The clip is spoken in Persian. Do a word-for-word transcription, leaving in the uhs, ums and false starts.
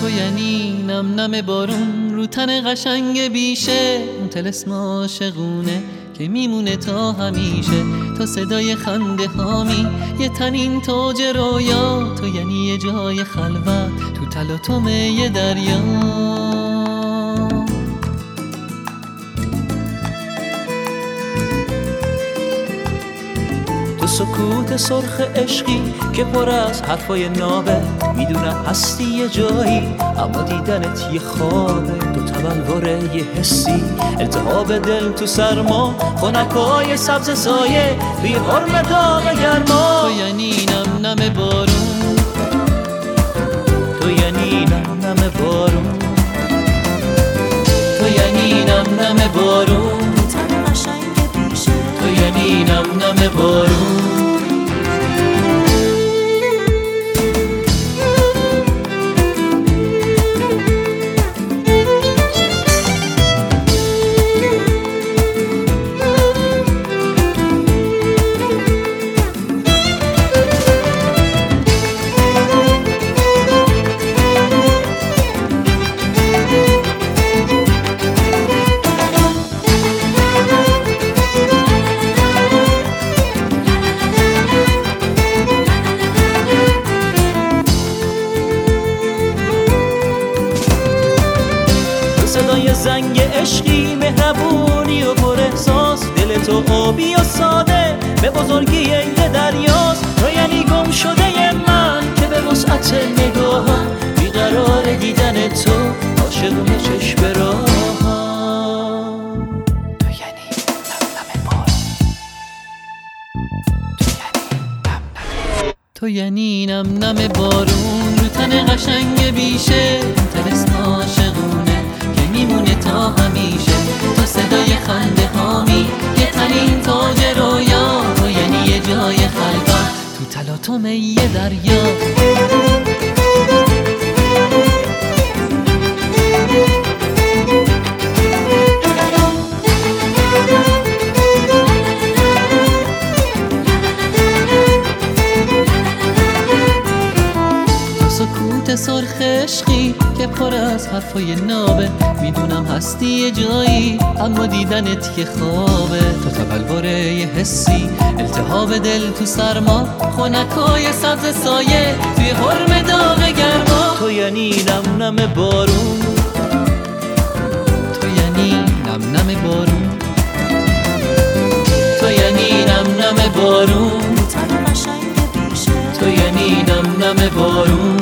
تو یعنی نم نم بارون رو تن قشنگ بیشه، اون طلسم عاشقونه که میمونه تا همیشه. تو صدای خنده هامی یه تنین تاج رویا، تو یعنی یه جای خلوت تو تلاطم یه دریا. سکوت سرخ عشقی که پر از حرفای نابه، میدونم هستی یه جایی اما دیدنت یه خوابه. تو تبلور یه حسی، التهاب دل تو سرما، خنکای سبز سایه توی غرم داغ گرما. تو یعنی نم نم بارون، تو یعنی نم نم بارون، تو یعنی نم نم بارون، تن قشنگ بیشه، تو یعنی نم نم بارون. صدای زنگ عشقی، مهربونی و پر احساس، دل تو آبی و ساده به بزرگی یه دریاست. تو یعنی گم شده من که به وسعت نگاهم، بیقرار دیدن تو عاشقونه چشم راهم. تو یعنی نم نم بارون، تو یعنی نم نم بارون رو تن قشنگ بیشه، طلسم عاشقونه که میمونه تا همیشه. تو صدای خنده هامی یه تنین تاج رویا، تو یعنی یه جای خلوت تو تلاطم یه دریا. سکوت سرخ عشقی که پر از حرفای نابه، میدونم هستی یه جایی اما دیدنت یه خوابه. تو تبلور یه حسی، التهاب دل تو سرما، خنکای سبز سایه توی حرم داغ گرما. تو یعنی نم نم بارون، تو یعنی نم نم بارون، تو یعنی نم نم بارون، تن قشنگ بیشه، تو یعنی نم نم بارون.